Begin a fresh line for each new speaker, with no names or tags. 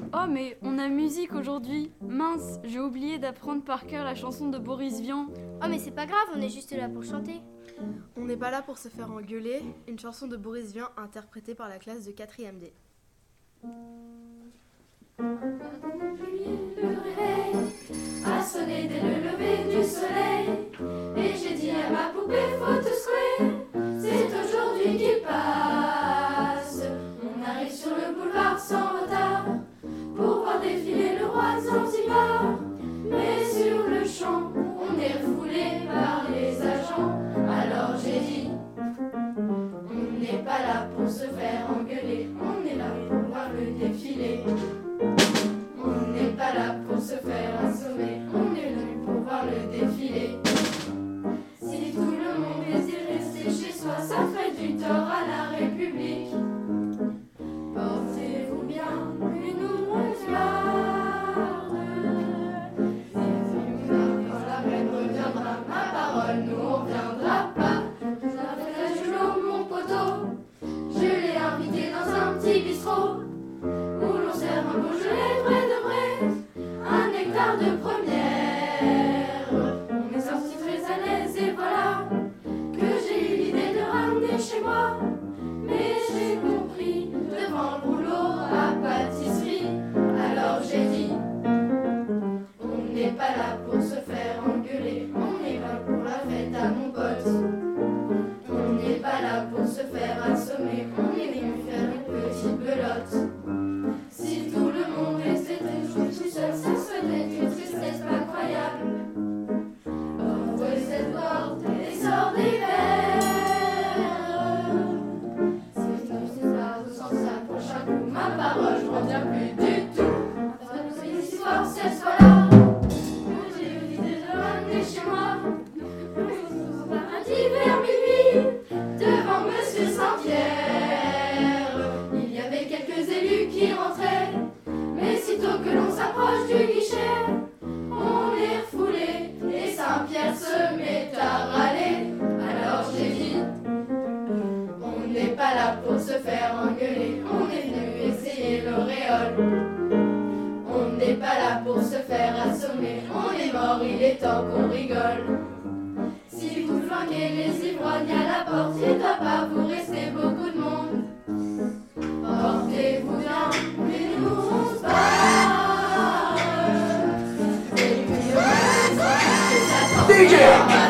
Oh mais on a musique aujourd'hui. Mince, j'ai oublié d'apprendre par cœur la chanson de Boris Vian.
Oh mais c'est pas grave, on est juste là pour chanter.
On n'est pas là pour se faire engueuler. Une chanson de Boris Vian interprétée par la classe de 4e D.
Le réveil a sonné dès le lever du soleil. Et j'ai dit à ma poupée, faut te secouer. C'est aujourd'hui qu'il passe. On arrive sur le boulevard sans retard pour voir défiler le roi de Zanzibar. Mais sur le champ, on est refoulé par les agents. Alors j'ai dit, on n'est pas là pour se faire engueuler. On est là pour voir le défilé. On n'est pas là pour se faire assommer, on est venu pour voir le défilé. Si tout le monde était resté chez soi, ça ferait du tort à la République. Portez-vous bien, mais nous on garde. Quand la reine reviendra, ma parole, nous on reviendra pas. Ça fait du jour mon poteau, je l'ai invité dans un petit bistrot où l'on sert un Beaujolais vrai de vrai, un nectar de première. On est sorti très à l'aise et voilà que j'ai eu l'idée de ramener chez moi. Mais j'ai compris devant le rouleau à pâtisserie. Alors j'ai dit, on n'est pas là pour se faire engueuler, on est là pour la fête à mon pote. On n'est pas là pour se faire assommer, on est venu faire une petite belote. Si tout le monde restait toujours tout seul, ça serait une tristesse pas croyable. Ouvrez cette porte et sort d'hiver. Si nous sommes sans ça prochain coup, ma parole, je reviens plus du tout. Après nos histoires, cette fois-là, j'ai eu l'idée de ramener chez moi. Lundi vers minuit, devant Monsieur Saint-Pierre, il y avait quelques élus qui rentraient. Mais sitôt que l'on s'approche du guichet, on est refoulé et Saint-Pierre se met à râler. Alors j'ai dit, on n'est pas là pour se faire engueuler, on est venu essayer l'auréole. On n'est pas là pour se faire assommer, on est mort, il est temps qu'on rigole. Si vous flanquez les ivrognes à la porte, il ne doit pas vous rester beaucoup de monde. Portez-vous bien, mais nous on se barre. Et puis on va se